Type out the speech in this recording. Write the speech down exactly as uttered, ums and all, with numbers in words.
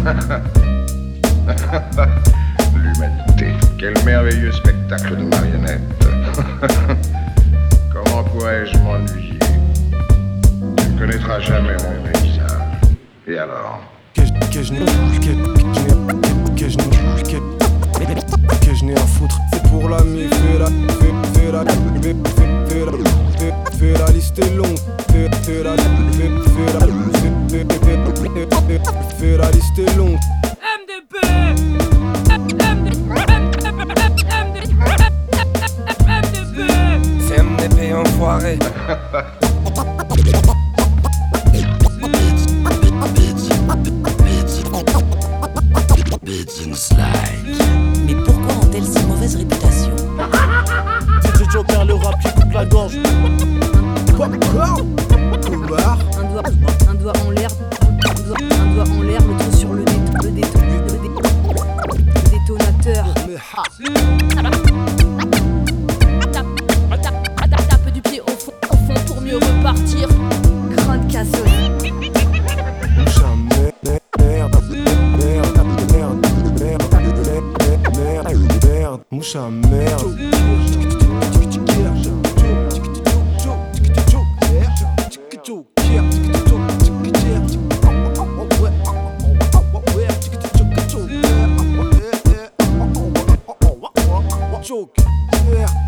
L'humanité. Quel merveilleux spectacle de marionnettes. Comment pourrais-je m'ennuyer? Tu ne connaîtras jamais mon paysage. Et alors? Que je que je n'ai que que je n'ai que que je n'ai à foutre. C'est pour l'ami, fais la fais fais la fais fais la fais fais la liste est longue. Fais fais la fais fais la fais fais fais la liste est longue. M D P M D P C'est M D P enfoiré. Mais pourquoi ont-elles si mauvaise réputation? D J Joker, le rap qui coupe la gorge. Popcorn. Boulevard. Un doigt, un doigt en l'air, un doigt, un doigt en l'air, l'autre sur le dé, le dé, le dé, le détonateur. Tape du pied au fond, au fond pour mieux repartir. Grande casseuse. Jamais merde merde merde merde merde merde mouche à merde. Joker.